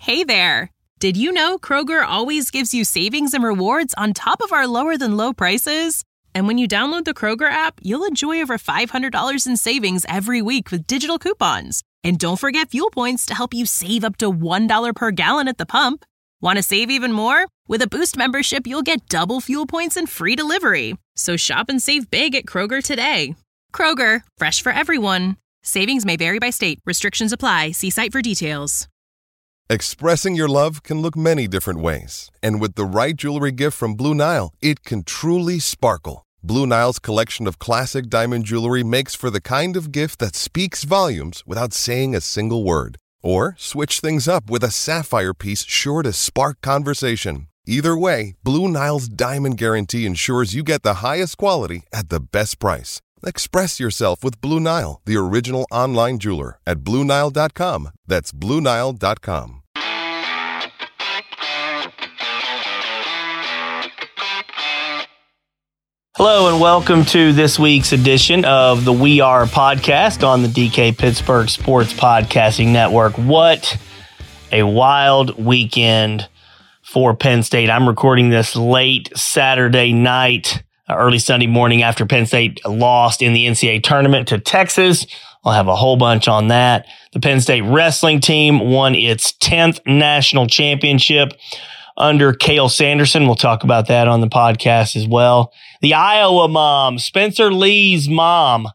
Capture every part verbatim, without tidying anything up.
Hey there! Did you know Kroger always gives you savings and rewards on top of our lower-than-low prices? And when you download the Kroger app, you'll enjoy over five hundred dollars in savings every week with digital coupons. And don't forget fuel points to help you save up to one dollar per gallon at the pump. Want to save even more? With a Boost membership, you'll get double fuel points and free delivery. So shop and save big at Kroger today. Kroger, fresh for everyone. Savings may vary by state. Restrictions apply. See site for details. Expressing your love can look many different ways. And with the right jewelry gift from Blue Nile, it can truly sparkle. Blue Nile's collection of classic diamond jewelry makes for the kind of gift that speaks volumes without saying a single word. Or switch things up with a sapphire piece sure to spark conversation. Either way, Blue Nile's Diamond Guarantee ensures you get the highest quality at the best price. Express yourself with Blue Nile, the original online jeweler, at Blue Nile dot com. That's Blue Nile dot com. Hello and welcome to this week's edition of the We Are podcast on the D K Pittsburgh Sports Podcasting Network. What a wild weekend for Penn State. I'm recording this late Saturday night, early Sunday morning after Penn State lost in the N C double A tournament to Texas. I'll have a whole bunch on that. The Penn State wrestling team won its tenth national championship under Cale Sanderson. We'll talk about that on the podcast as well. The Iowa mom, Spencer Lee's mom.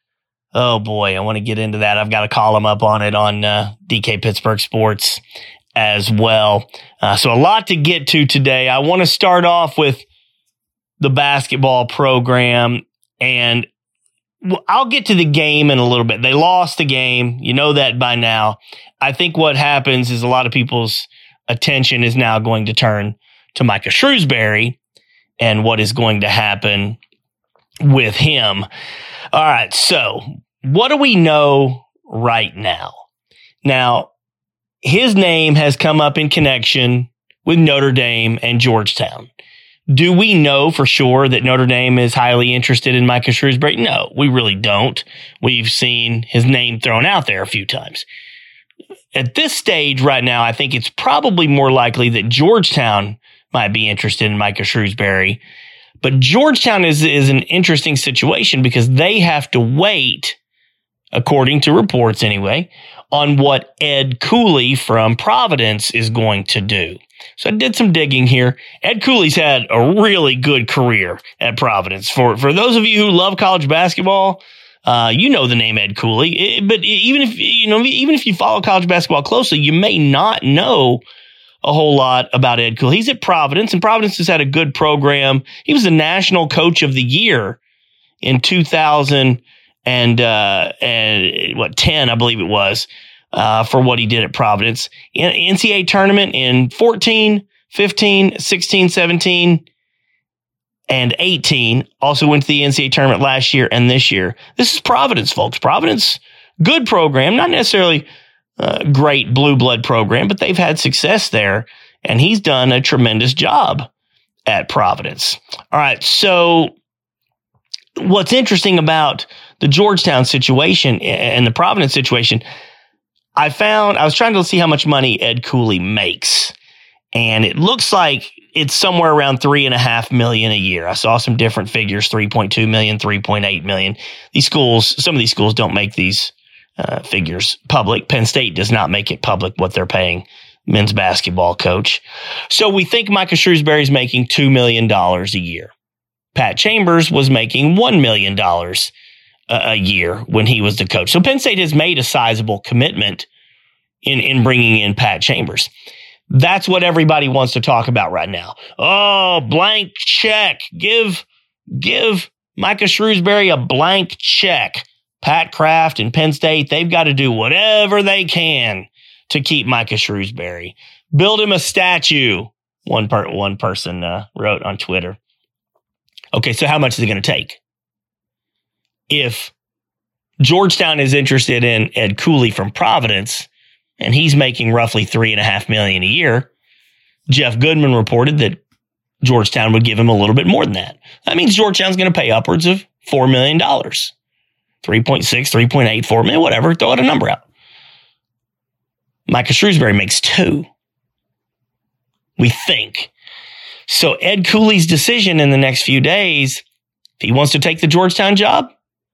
Oh boy, I want to get into that. I've got a column up on it on uh, D K Pittsburgh Sports as well. Uh, so a lot to get to today. I want to start off with the basketball program, and I'll get to the game in a little bit. They lost the game. You know that by now. I think what happens is a lot of people's attention is now going to turn to Micah Shrewsbury and what is going to happen with him. All right, so what do we know right now? Now, his name has come up in connection with Notre Dame and Georgetown. Do we know for sure that Notre Dame is highly interested in Micah Shrewsbury? No, we really don't. We've seen his name thrown out there a few times. At this stage right now, I think it's probably more likely that Georgetown might be interested in Micah Shrewsbury. But Georgetown is, is an interesting situation because they have to wait, according to reports anyway, on what Ed Cooley from Providence is going to do. So I did some digging here. Ed Cooley's had a really good career at Providence. For, for those of you who love college basketball, Uh, you know the name Ed Cooley, it, but even if you know, even if you follow college basketball closely, you may not know a whole lot about Ed Cooley. He's at Providence, and Providence has had a good program. He was the National Coach of the Year in two thousand and uh, and what ten, I believe it was, uh, for what he did at Providence. In N C double A tournament in fourteen, fifteen, sixteen, seventeen. And eighteen, also went to the N C double A tournament last year and this year. This is Providence, folks. Providence, good program, not necessarily a great blue blood program, but they've had success there, and he's done a tremendous job at Providence. All right, so what's interesting about the Georgetown situation and the Providence situation, I found, I was trying to see how much money Ed Cooley makes, and it looks like it's somewhere around three and a half million a year. I saw some different figures, three point two million, three point eight million. These schools, some of these schools don't make these uh, figures public. Penn State does not make it public what they're paying men's basketball coach. So we think Micah Shrewsbury is making two million dollars a year. Pat Chambers was making one million dollars a, a year when he was the coach. So Penn State has made a sizable commitment in, in bringing in Pat Chambers. That's what everybody wants to talk about right now. Oh, blank check. Give, give Micah Shrewsbury a blank check. Pat Kraft and Penn State, they've got to do whatever they can to keep Micah Shrewsbury. Build him a statue, one, per, one person uh, wrote on Twitter. Okay, so how much is it going to take? If Georgetown is interested in Ed Cooley from Providence, and he's making roughly three and a half million a year, Jeff Goodman reported that Georgetown would give him a little bit more than that. That means Georgetown's going to pay upwards of four million dollars. three point six, three point eight, four million, whatever. Throw out a number out. Micah Shrewsbury makes two. We think. So Ed Cooley's decision in the next few days, if he wants to take the Georgetown job,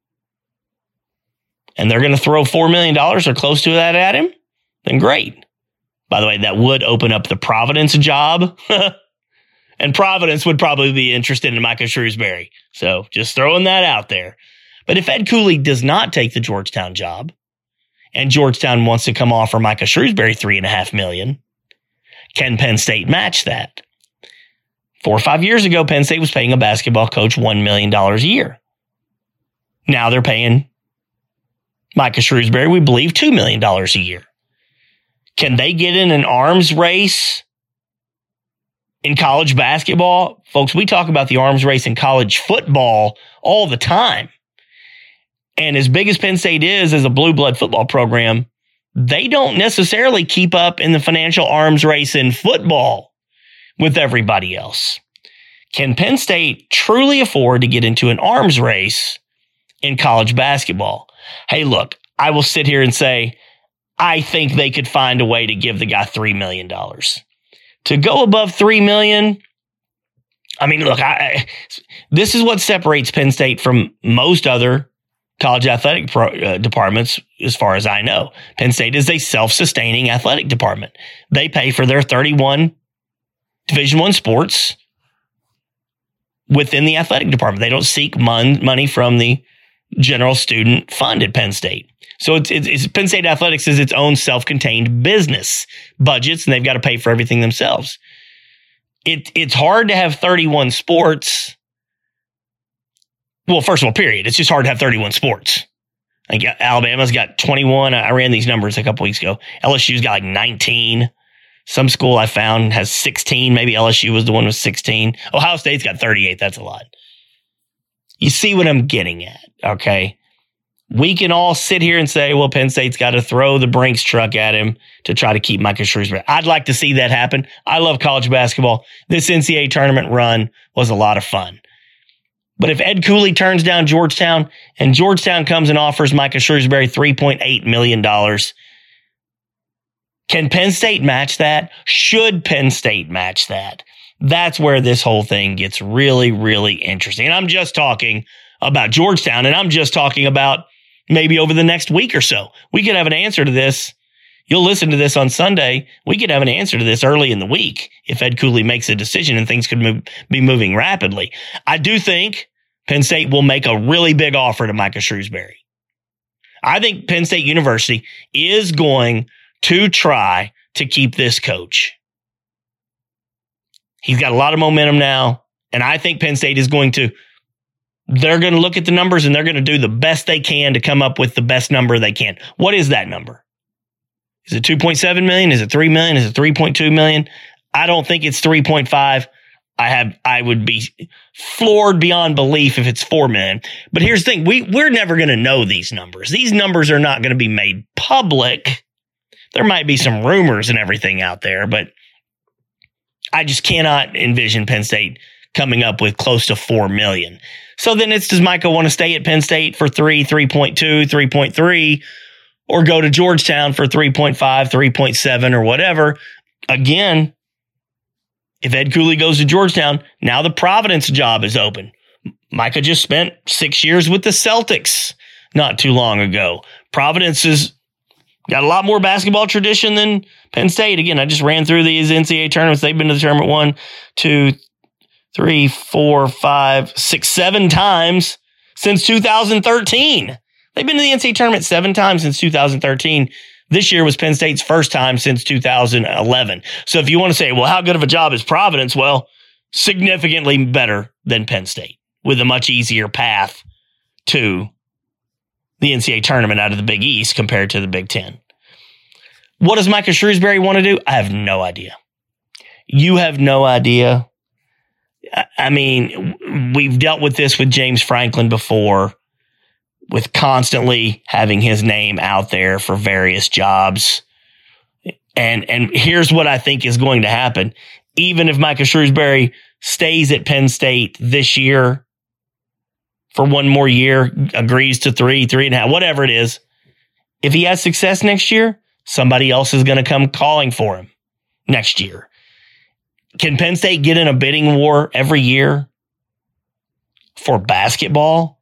and they're going to throw four million dollars or close to that at him, then great. By the way, that would open up the Providence job. And Providence would probably be interested in Micah Shrewsbury. So just throwing that out there. But if Ed Cooley does not take the Georgetown job, and Georgetown wants to come offer Micah Shrewsbury three and a half million, can Penn State match that? Four or five years ago, Penn State was paying a basketball coach one million dollars a year. Now they're paying Micah Shrewsbury, we believe, two million dollars a year. Can they get in an arms race in college basketball? Folks, we talk about the arms race in college football all the time. And as big as Penn State is as a blue blood football program, they don't necessarily keep up in the financial arms race in football with everybody else. Can Penn State truly afford to get into an arms race in college basketball? Hey, look, I will sit here and say, I think they could find a way to give the guy three million dollars. To go above three million dollars, I mean, look, I, I, this is what separates Penn State from most other college athletic pro, uh, departments, as far as I know. Penn State is a self-sustaining athletic department. They pay for their thirty-one Division I sports within the athletic department. They don't seek mon- money from the general student fund at Penn State. So it's, it's, it's Penn State Athletics is its own self-contained business budgets, and they've got to pay for everything themselves. It, it's hard to have thirty-one sports. Well, first of all, period. It's just hard to have thirty-one sports. Like Alabama's got twenty-one. I ran these numbers a couple weeks ago. L S U's got like nineteen. Some school I found has sixteen. Maybe L S U was the one with sixteen. Ohio State's got thirty-eight. That's a lot. You see what I'm getting at, okay? We can all sit here and say, well, Penn State's got to throw the Brinks truck at him to try to keep Micah Shrewsbury. I'd like to see that happen. I love college basketball. This N C double A tournament run was a lot of fun. But if Ed Cooley turns down Georgetown and Georgetown comes and offers Micah Shrewsbury three point eight million dollars, can Penn State match that? Should Penn State match that? That's where this whole thing gets really, really interesting. And I'm just talking about Georgetown, and I'm just talking about maybe over the next week or so. We could have an answer to this. You'll listen to this on Sunday. We could have an answer to this early in the week if Ed Cooley makes a decision and things could move, be moving rapidly. I do think Penn State will make a really big offer to Micah Shrewsbury. I think Penn State University is going to try to keep this coach. He's got a lot of momentum now, and I think Penn State is going to They're going to look at the numbers and they're going to do the best they can to come up with the best number they can. What is that number? Is it two point seven million? Is it three million? Is it three point two million? I don't think it's three point five. I have, I would be floored beyond belief if it's four million. But here's the thing. We, we're never going to know these numbers. These numbers are not going to be made public. There might be some rumors and everything out there, but I just cannot envision Penn State coming up with close to four million. So then it's, does Micah want to stay at Penn State for three, three point two, three point three, or go to Georgetown for three point five, three point seven, or whatever? Again, if Ed Cooley goes to Georgetown, now the Providence job is open. Micah just spent six years with the Celtics not too long ago. Providence has got a lot more basketball tradition than Penn State. Again, I just ran through these N C double A tournaments. They've been to the tournament one, two, three, four, five, six, seven times since two thousand thirteen. They've been to the N C double A tournament seven times since two thousand thirteen. This year was Penn State's first time since two thousand eleven. So if you want to say, well, how good of a job is Providence? Well, significantly better than Penn State with a much easier path to the N C double A tournament out of the Big East compared to the Big Ten. What does Micah Shrewsbury want to do? I have no idea. You have no idea. I mean, we've dealt with this with James Franklin before, with constantly having his name out there for various jobs. And, and here's what I think is going to happen. Even if Micah Shrewsbury stays at Penn State this year for one more year, agrees to three, three and a half, whatever it is, if he has success next year, somebody else is going to come calling for him next year. Can Penn State get in a bidding war every year for basketball?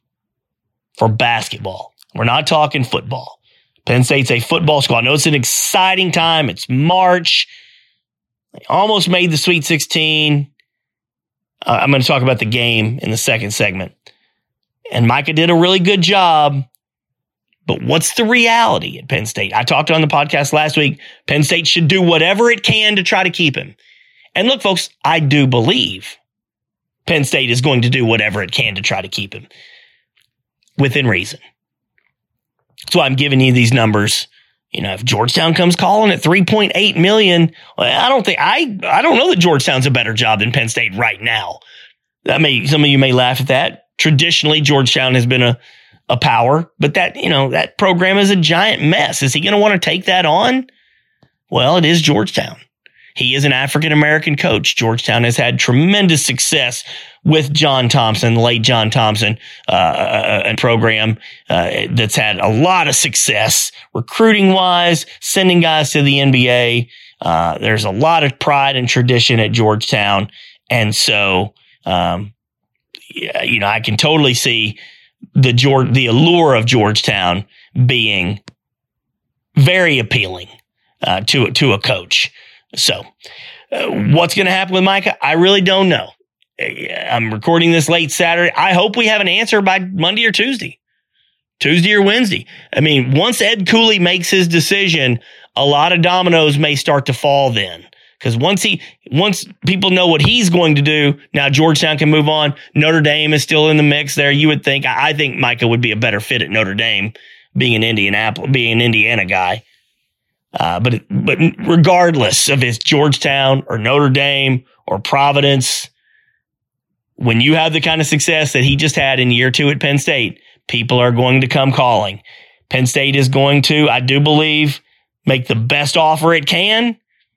For basketball. We're not talking football. Penn State's a football school. I know it's an exciting time. It's March. They almost made the Sweet sixteen. Uh, I'm going to talk about the game in the second segment. And Micah did a really good job. But what's the reality at Penn State? I talked on the podcast last week. Penn State should do whatever it can to try to keep him. And look, folks, I do believe Penn State is going to do whatever it can to try to keep him within reason. That's why I'm giving you these numbers. You know, if Georgetown comes calling at three point eight million dollars, well, I don't think I I don't know that Georgetown's a better job than Penn State right now. That may some of you may laugh at that. Traditionally, Georgetown has been a a power, but that, you know, that program is a giant mess. Is he going to want to take that on? Well, it is Georgetown. He is an African-American coach. Georgetown has had tremendous success with John Thompson, the late John Thompson, uh, a program uh, that's had a lot of success recruiting-wise, sending guys to the N B A. Uh, there's a lot of pride and tradition at Georgetown. And so, um, yeah, you know, I can totally see the George, the allure of Georgetown being very appealing uh, to, to a coach. So uh, what's going to happen with Micah? I really don't know. I'm recording this late Saturday. I hope we have an answer by Monday or Tuesday, Tuesday or Wednesday. I mean, once Ed Cooley makes his decision, a lot of dominoes may start to fall then. Because once he, once people know what he's going to do, now Georgetown can move on. Notre Dame is still in the mix there. You would think, I think Micah would be a better fit at Notre Dame, being an Indianapolis, being an Indiana guy. Uh, but, but regardless of it's Georgetown or Notre Dame or Providence, when you have the kind of success that he just had in year two at Penn State, people are going to come calling. Penn State is going to, I do believe, make the best offer it can.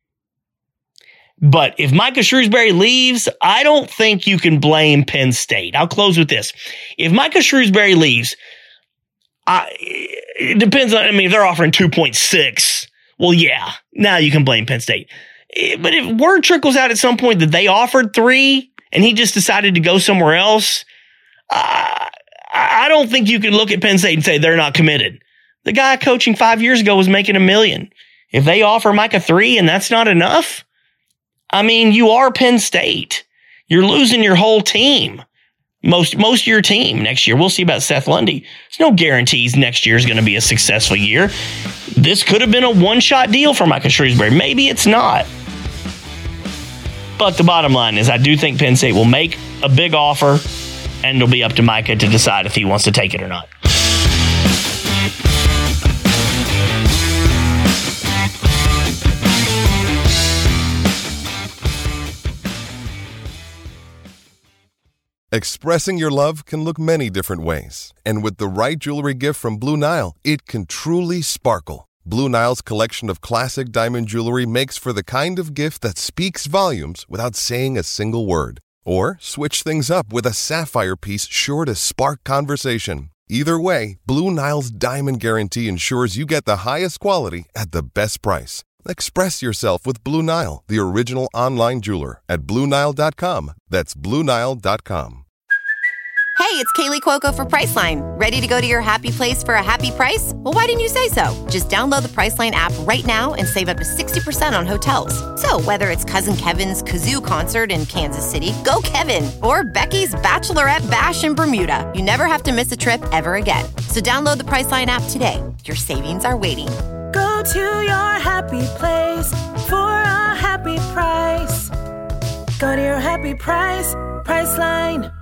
But if Micah Shrewsbury leaves, I don't think you can blame Penn State. I'll close with this. If Micah Shrewsbury leaves, I, it depends on, I mean, if they're offering two point six, well, yeah, now you can blame Penn State. But if word trickles out at some point that they offered three and he just decided to go somewhere else, uh, I don't think you can look at Penn State and say they're not committed. The guy coaching five years ago was making a million. If they offer Micah three and that's not enough, I mean, you are Penn State. You're losing your whole team. Most most of your team next year. We'll see about Seth Lundy. There's no guarantees next year is going to be a successful year. This could have been a one-shot deal for Micah Shrewsbury. Maybe it's not. But the bottom line is I do think Penn State will make a big offer, and it'll be up to Micah to decide if he wants to take it or not. Expressing your love can look many different ways. And with the right jewelry gift from Blue Nile, it can truly sparkle. Blue Nile's collection of classic diamond jewelry makes for the kind of gift that speaks volumes without saying a single word. Or switch things up with a sapphire piece sure to spark conversation. Either way, Blue Nile's Diamond Guarantee ensures you get the highest quality at the best price. Express yourself with Blue Nile, the original online jeweler, at Blue Nile dot com. That's Blue Nile dot com. Hey, it's Kaylee Cuoco for Priceline. Ready to go to your happy place for a happy price? Well, why didn't you say so? Just download the Priceline app right now and save up to sixty percent on hotels. So whether it's Cousin Kevin's Kazoo Concert in Kansas City, go Kevin, or Becky's Bachelorette Bash in Bermuda, you never have to miss a trip ever again. So download the Priceline app today. Your savings are waiting. Go to your happy place for a happy price. Go to your happy price, Priceline.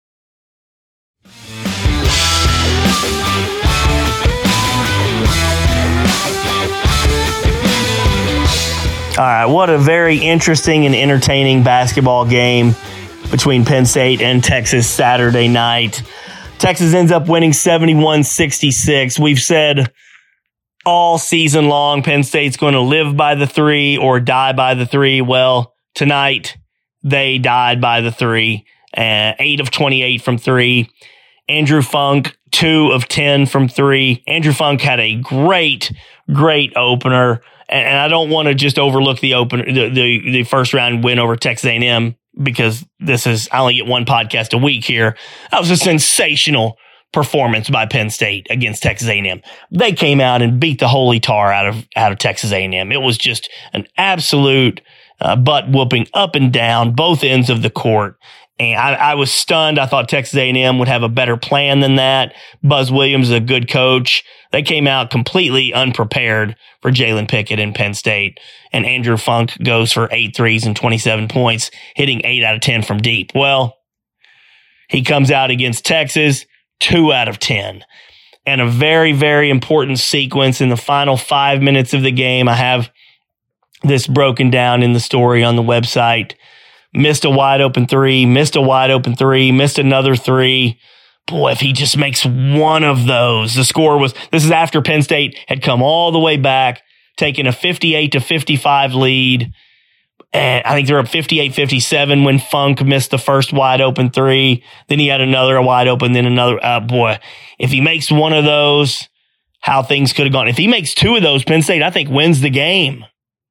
All right, what a very interesting and entertaining basketball game between Penn State and Texas Saturday night. Texas ends up winning seventy-one sixty-six. We've said all season long Penn State's going to live by the three or die by the three. Well, tonight they died by the three. Uh, eight of twenty-eight from three. Andrew Funk, two of ten from three. Andrew Funk had a great, great opener. and, and I don't want to just overlook the open the, the the first round win over Texas A and M, because this is, I only get one podcast a week here. That was a sensational performance by Penn State against Texas A and M. They came out and beat the holy tar out of out of Texas A and M. It was just an absolute uh, butt whooping up and down both ends of the court. And I, I was stunned. I thought Texas A and M would have a better plan than that. Buzz Williams is a good coach. They came out completely unprepared for Jalen Pickett in Penn State. And Andrew Funk goes for eight threes and twenty-seven points, hitting eight out of ten from deep. Well, he comes out against Texas, two out of ten. And a very, very important sequence in the final five minutes of the game. I have this broken down in the story on the website. Missed a wide open three, missed a wide open three, missed another three. Boy, if he just makes one of those, the score was, this is after Penn State had come all the way back, taking a fifty-eight to fifty-five lead. And I think they're up fifty-eight fifty-seven when Funk missed the first wide open three. Then he had another wide open, then another. Uh, boy, if he makes one of those, how things could have gone. If he makes two of those, Penn State, I think, wins the game.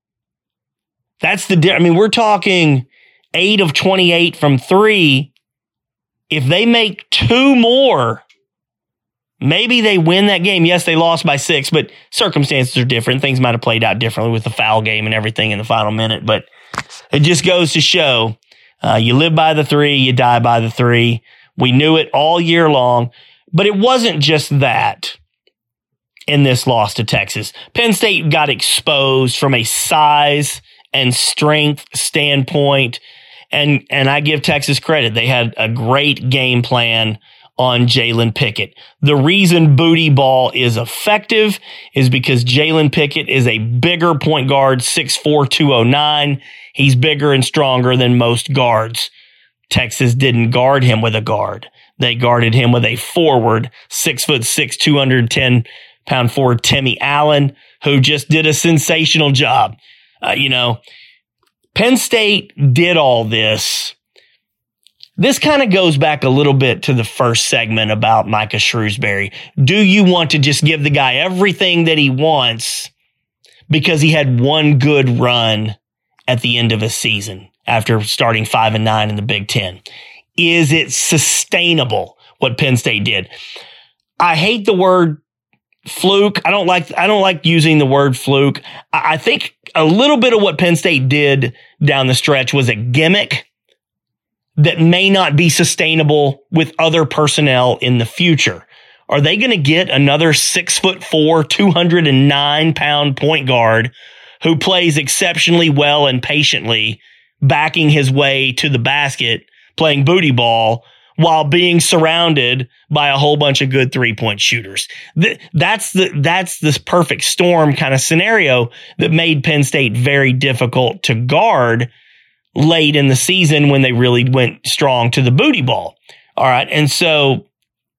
That's the, I mean, we're talking eight of twenty-eight from three. If they make two more, maybe they win that game. Yes, they lost by six, but circumstances are different. Things might have played out differently with the foul game and everything in the final minute. But it just goes to show, uh, you live by the three, you die by the three. We knew it all year long. But it wasn't just that in this loss to Texas. Penn State got exposed from a size and strength standpoint. And and I give Texas credit. They had a great game plan on Jalen Pickett. The reason booty ball is effective is because Jalen Pickett is a bigger point guard, six four, two oh nine. He's bigger and stronger than most guards. Texas didn't guard him with a guard. They guarded him with a forward, six foot six, two hundred ten pound forward, Timmy Allen, who just did a sensational job. Uh, you know, Penn State did all this. This kind of goes back a little bit to the first segment about Micah Shrewsbury. Do you want to just give the guy everything that he wants because he had one good run at the end of a season after starting five and nine in the Big Ten? Is it sustainable what Penn State did? I hate the word fluke. I don't like, I don't like using the word fluke. I think a little bit of what Penn State did down the stretch was a gimmick that may not be sustainable with other personnel in the future. Are they going to get another six foot four, two hundred nine pound point guard who plays exceptionally well and patiently, backing his way to the basket, playing booty ball, while being surrounded by a whole bunch of good three-point shooters? That's the that's this perfect storm kind of scenario that made Penn State very difficult to guard late in the season when they really went strong to the booty ball. All right, and so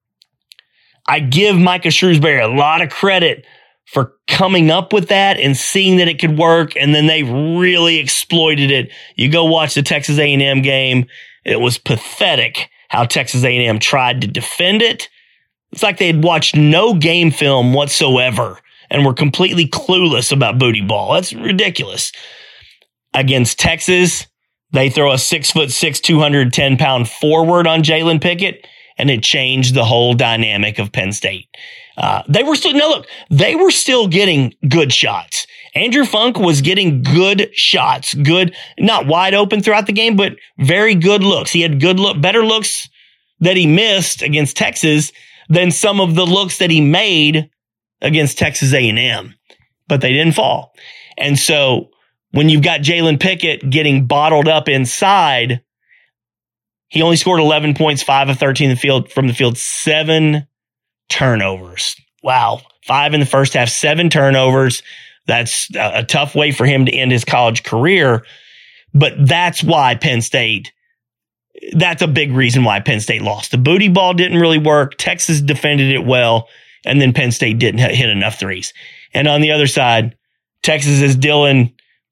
I give Micah Shrewsbury a lot of credit for coming up with that and seeing that it could work, and then they really exploited it. You go watch the Texas A and M game. It was pathetic how Texas A and M tried to defend it. It's like they had watched no game film whatsoever and were completely clueless about booty ball. That's ridiculous. Against Texas, they throw a six foot six, two hundred ten pound forward on Jalen Pickett, and it changed the whole dynamic of Penn State. Uh, they were still, no, look, they were still getting good shots. Andrew Funk was getting good shots, good, not wide open throughout the game, but very good looks. He had good look, better looks that he missed against Texas than some of the looks that he made against Texas A and M, but they didn't fall. And so when you've got Jalen Pickett getting bottled up inside, he only scored eleven points, five of thirteen in the field, from the field, seven turnovers. Wow. Five in the first half, seven turnovers. That's a tough way for him to end his college career. But that's why Penn State, that's a big reason why Penn State lost. The booty ball didn't really work. Texas defended it well. And then Penn State didn't hit enough threes. And on the other side, Texas's Dylan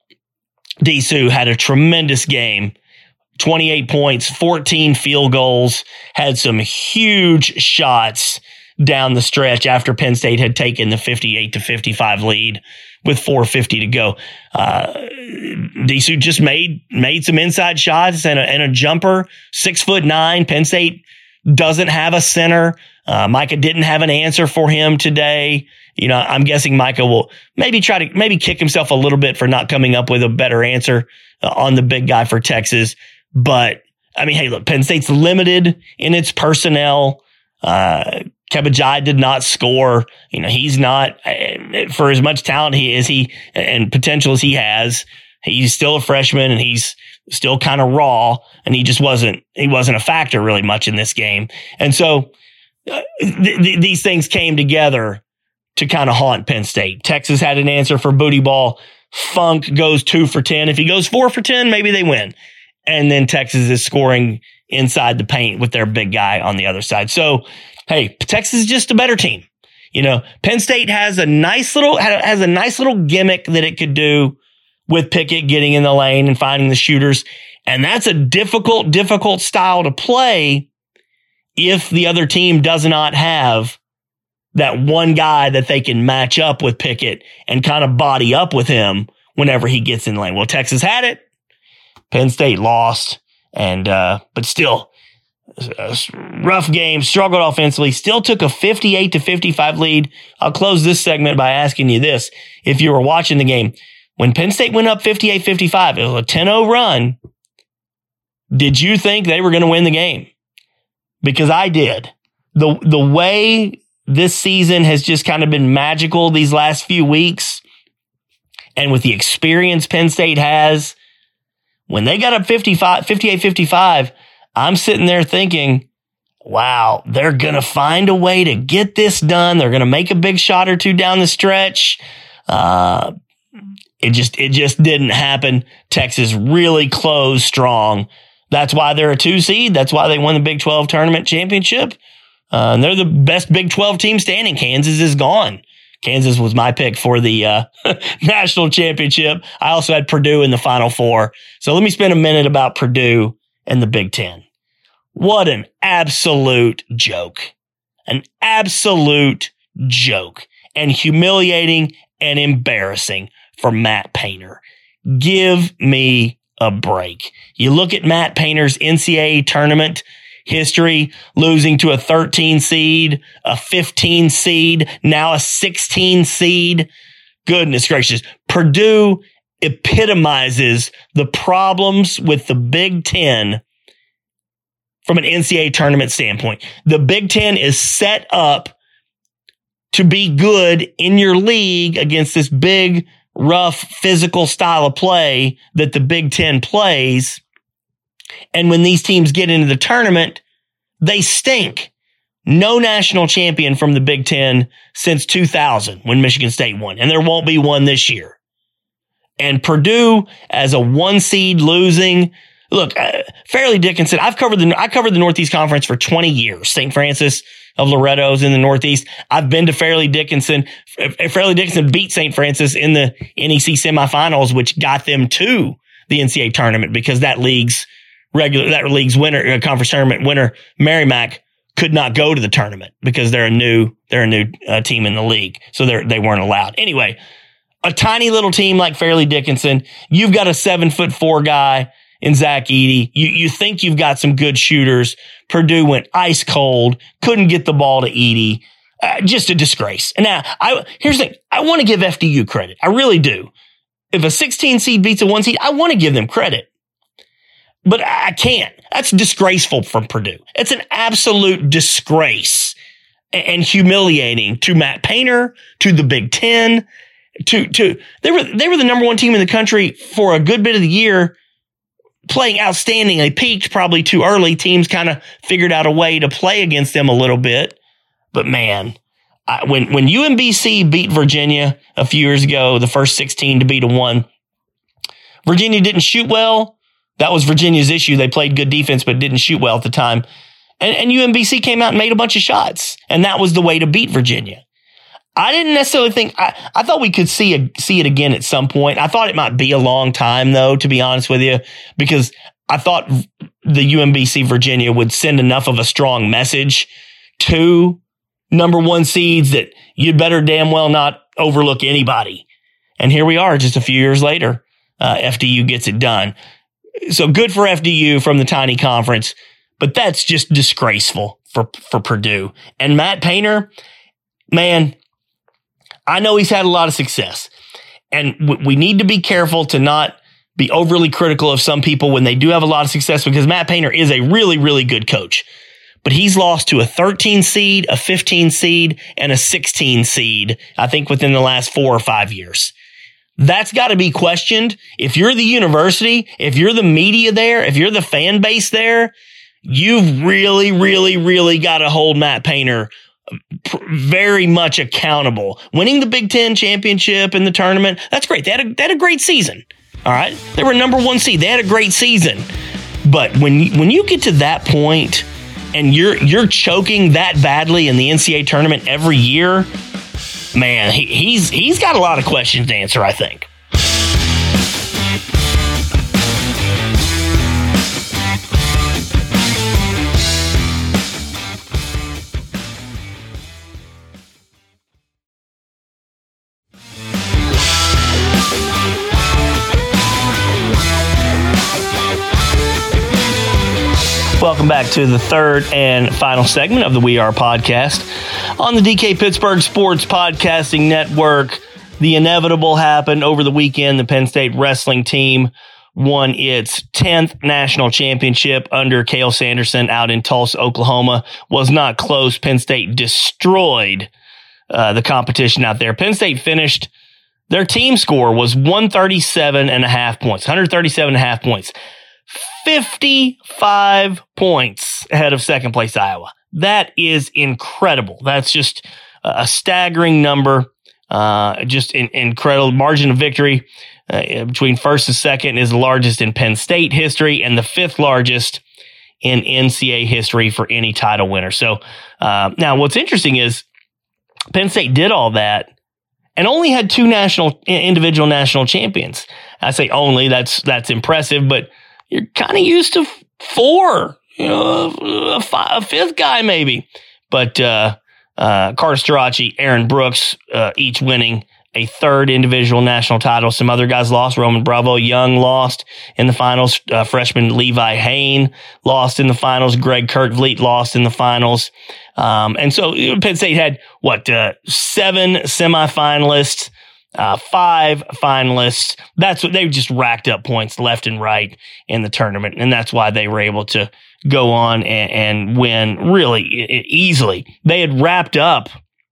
Disu had a tremendous game. twenty-eight points, fourteen field goals, had some huge shots. down the stretch after Penn State had taken the fifty-eight to fifty-five lead with four fifty to go. Uh, Disu just made made some inside shots and a, and a jumper, six foot nine. Penn State doesn't have a center. Uh, Micah didn't have an answer for him today. You know, I'm guessing Micah will maybe try to maybe kick himself a little bit for not coming up with a better answer uh, on the big guy for Texas. But I mean, hey, look, Penn State's limited in its personnel. Uh, Kebajai did not score. You know, he's not, for as much talent he is, he and potential as he has, he's still a freshman and he's still kind of raw, and he just wasn't, he wasn't a factor really much in this game. And so uh, th- th- these things came together to kind of haunt Penn State. Texas had an answer for Booty Ball. Funk goes two for ten. If he goes four for ten, maybe they win. And then Texas is scoring inside the paint with their big guy on the other side. So, hey, Texas is just a better team. You know, Penn State has a nice little has a nice little gimmick that it could do with Pickett getting in the lane and finding the shooters. And that's a difficult, difficult style to play if the other team does not have that one guy that they can match up with Pickett and kind of body up with him whenever he gets in the lane. Well, Texas had it. Penn State lost. And, uh, but still, a rough game, struggled offensively, still took a fifty-eight to fifty-five lead. I'll close this segment by asking you this. If you were watching the game, when Penn State went up fifty-eight fifty-five, it was a ten oh run. Did you think they were going to win the game? Because I did. The, the way this season has just kind of been magical these last few weeks, and with the experience Penn State has, when they got up fifty-five, fifty-eight fifty-five, I'm sitting there thinking, wow, they're going to find a way to get this done. They're going to make a big shot or two down the stretch. Uh, it just, it just didn't happen. Texas really closed strong. That's why they're a two seed. That's why they won the Big twelve tournament championship. Uh, and they're the best Big twelve team standing. Kansas is gone. Kansas was my pick for the uh, national championship. I also had Purdue in the Final Four. So let me spend a minute about Purdue and the Big Ten. What an absolute joke. An absolute joke. And humiliating and embarrassing for Matt Painter. Give me a break. You look at Matt Painter's N C double A tournament history, losing to a thirteen seed, a fifteen seed, now a sixteen seed. Goodness gracious. Purdue epitomizes the problems with the Big Ten from an N C double A tournament standpoint. The Big Ten is set up to be good in your league against this big, rough, physical style of play that the Big Ten plays. And when these teams get into the tournament, they stink. No national champion from the Big Ten since two thousand when Michigan State won. And there won't be one this year. And Purdue as a one seed losing. Look, uh, Fairleigh Dickinson, I've covered the, I covered the Northeast Conference for twenty years. Saint Francis of Loretto's in the Northeast. I've been to Fairleigh Dickinson. Fairleigh Dickinson beat Saint Francis in the N E C semifinals, which got them to the N C double A tournament because that league's regular, that league's winner, uh, conference tournament winner, Merrimack, could not go to the tournament because they're a new, they're a new uh, team in the league. So they they weren't allowed. Anyway, a tiny little team like Fairleigh Dickinson, you've got a seven foot four guy in Zach Edey. You, you think you've got some good shooters. Purdue went ice cold, couldn't get the ball to Edey. Uh, just a disgrace. And now, I, here's the thing. I want to give F D U credit. I really do. If a sixteen seed beats a one seed, I want to give them credit. But I can't. That's disgraceful from Purdue. It's an absolute disgrace and humiliating to Matt Painter, to the Big Ten, to, to, they were, they were the number one team in the country for a good bit of the year, playing outstanding. They peaked probably too early. Teams kind of figured out a way to play against them a little bit. But man, I, when, when U M B C beat Virginia a few years ago, the first sixteen to beat a one, Virginia didn't shoot well. That was Virginia's issue. They played good defense, but didn't shoot well at the time. And, and U M B C came out and made a bunch of shots. And that was the way to beat Virginia. I didn't necessarily think, I, I thought we could see a, see it again at some point. I thought it might be a long time, though, to be honest with you, because I thought the U M B C Virginia would send enough of a strong message to number one seeds that you'd better damn well not overlook anybody. And here we are just a few years later. Uh, F D U gets it done. So good for F D U from the tiny conference, but that's just disgraceful for, for Purdue. And Matt Painter, man, I know he's had a lot of success. And w- we need to be careful to not be overly critical of some people when they do have a lot of success, because Matt Painter is a really, really good coach. But he's lost to a thirteen seed, a fifteen seed, and a sixteen seed, I think, within the last four or five years. That's got to be questioned. If you're the university, if you're the media there, if you're the fan base there, you've really, really, really got to hold Matt Painter very much accountable. Winning the Big Ten championship in the tournament, that's great. They had a, they had a great season. All right. They were number one seed. They had a great season. But when you, when you get to that point and you're you're choking that badly in the N C double A tournament every year, man, he, he's he's got a lot of questions to answer, I think. Welcome back to the third and final segment of the We Are podcast on the D K Pittsburgh Sports Podcasting Network. The inevitable happened over the weekend. The Penn State wrestling team won its tenth national championship under Cael Sanderson out in Tulsa, Oklahoma. Was not close. Penn State destroyed uh, the competition out there. Penn State finished, their team score was one thirty-seven and a half points, one thirty-seven and a half points. fifty-five points ahead of second place Iowa. That is incredible. That's just a staggering number. Uh, just an incredible margin of victory uh, between first and second is the largest in Penn State history and the fifth largest in N C double A history for any title winner. So uh, now what's interesting is Penn State did all that and only had two national individual national champions. I say only, that's that's impressive, but you're kind of used to four, you know, a, five, a fifth guy maybe. But uh, uh, Carter Starace, Aaron Brooks, uh, each winning a third individual national title. Some other guys lost. Roman Bravo Young lost in the finals. Uh, freshman Levi Hain lost in the finals. Greg Kurtvliet lost in the finals. Um, and so Penn State had, what, uh, seven semifinalists. Uh, five finalists. That's what they just racked up points left and right in the tournament. And that's why they were able to go on and, and win really e- easily. They had wrapped up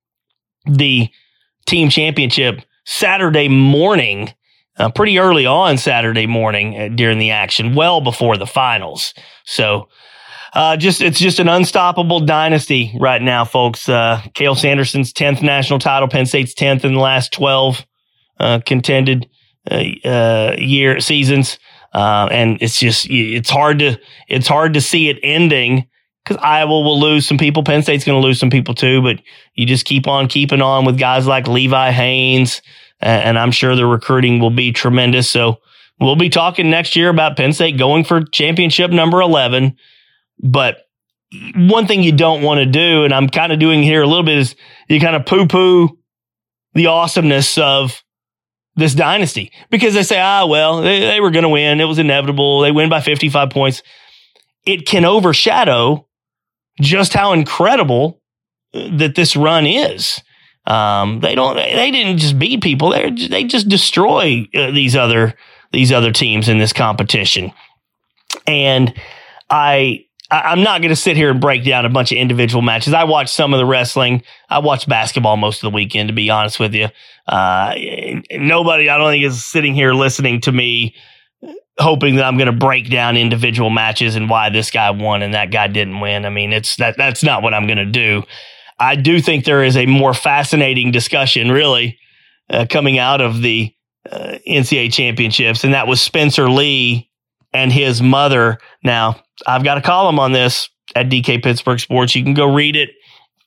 the team championship Saturday morning, uh, pretty early on Saturday morning uh, during the action, well before the finals. So, uh, just, it's just an unstoppable dynasty right now, folks. Uh, Cael Sanderson's tenth national title, Penn State's tenth in the last twelve Uh, contended uh, uh, year seasons, uh, and it's just it's hard to it's hard to see it ending because Iowa will lose some people, Penn State's going to lose some people too. But you just keep on keeping on with guys like Levi Haines, and, and I'm sure the recruiting will be tremendous. So we'll be talking next year about Penn State going for championship number eleven. But one thing you don't want to do, and I'm kind of doing here a little bit, is you kind of poo poo the awesomeness of this dynasty, because they say, ah, well, they, they were going to win. It was inevitable. They win by fifty-five points. It can overshadow just how incredible that this run is. Um, they don't, they didn't just beat people. They they just destroy uh, these other, these other teams in this competition. And I, I'm not going to sit here and break down a bunch of individual matches. I watched some of the wrestling. I watched basketball most of the weekend, to be honest with you. Uh, nobody, I don't think, is sitting here listening to me hoping that I'm going to break down individual matches and why this guy won and that guy didn't win. I mean, it's that that's not what I'm going to do. I do think there is a more fascinating discussion, really, uh, coming out of the uh, N C double A championships, and that was Spencer Lee and his mother. Now, I've got a column on this at D K Pittsburgh Sports. You can go read it.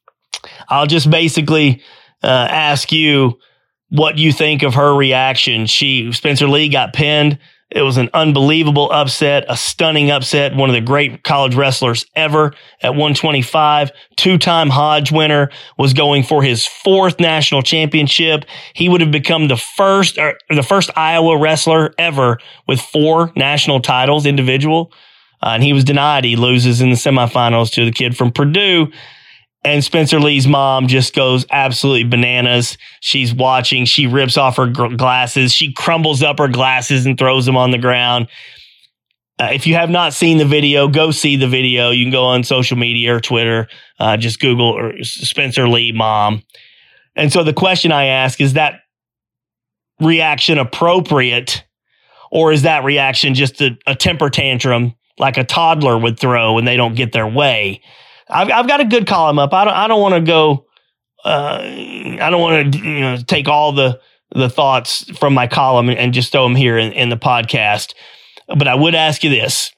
I'll just basically uh, ask you what you think of her reaction. She, Spencer Lee, got pinned It was an unbelievable upset, a stunning upset, one of the great college wrestlers ever at one twenty-five. Two-time Hodge winner, was going for his fourth national championship. He would have become the first, or the first Iowa wrestler ever with four national titles individual. Uh, and he was denied. He loses in the semifinals to the kid from Purdue. And Spencer Lee's mom just goes absolutely bananas. She's watching. She rips off her g- glasses. She crumbles up her glasses and throws them on the ground. Uh, if you have not seen the video, go see the video. You can go on social media or Twitter. Uh, just Google or Spencer Lee mom. And so the question I ask, is that reaction appropriate, or is that reaction just a, a temper tantrum like a toddler would throw when they don't get their way? I've, I've got a good column up. I don't. I don't want to go. Uh, I don't want to you know take all the the thoughts from my column and just throw them here in, in the podcast. But I would ask you this: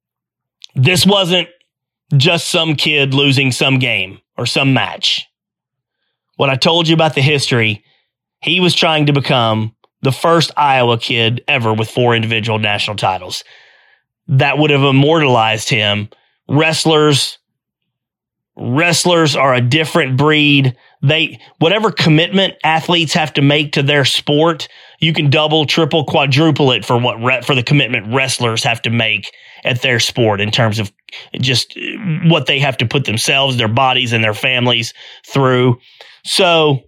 this wasn't just some kid losing some game or some match. What I told you about the history, he was trying to become the first Iowa kid ever with four individual national titles. That would have immortalized him. Wrestlers. Wrestlers are a different breed. They, whatever commitment athletes have to make to their sport, you can double, triple, quadruple it for what re- for the commitment wrestlers have to make at their sport in terms of just what they have to put themselves, their bodies, and their families through. So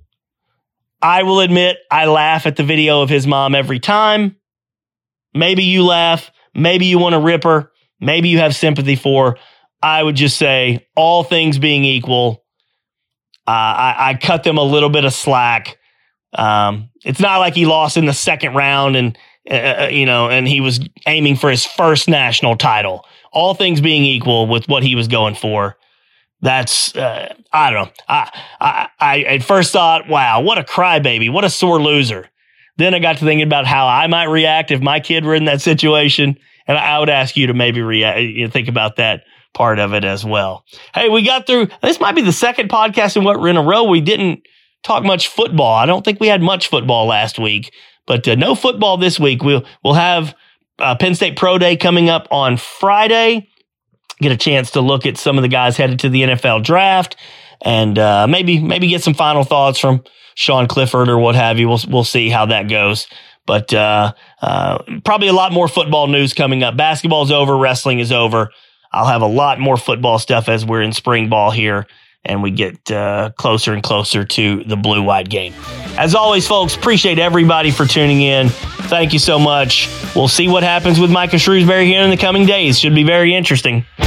I will admit I laugh at the video of his mom every time. Maybe you laugh. Maybe you want to rip her. Maybe you have sympathy for her. I would just say, all things being equal, uh, I, I cut them a little bit of slack. Um, it's not like he lost in the second round and, uh, you know, and he was aiming for his first national title. All things being equal with what he was going for, that's, uh, I don't know. I, I, I at first thought, wow, what a crybaby, what a sore loser. Then I got to thinking about how I might react if my kid were in that situation. And I would ask you to maybe react, you know, think about that part of it as well. Hey, we got through, this might be the second podcast in what in a row we didn't talk much football. I don't think we had much football last week, but uh, no football this week. We'll, we'll have uh, Penn State Pro Day coming up on Friday. Get a chance to look at some of the guys headed to the N F L draft, and uh, maybe maybe get some final thoughts from Sean Clifford or what have you. We'll, we'll see how that goes. But uh, uh, probably a lot more football news coming up. Basketball's over. Wrestling is over. I'll have a lot more football stuff as we're in spring ball here and we get uh, closer and closer to the blue-white game. As always, folks, appreciate everybody for tuning in. Thank you so much. We'll see what happens with Micah Shrewsbury here in the coming days. Should be very interesting.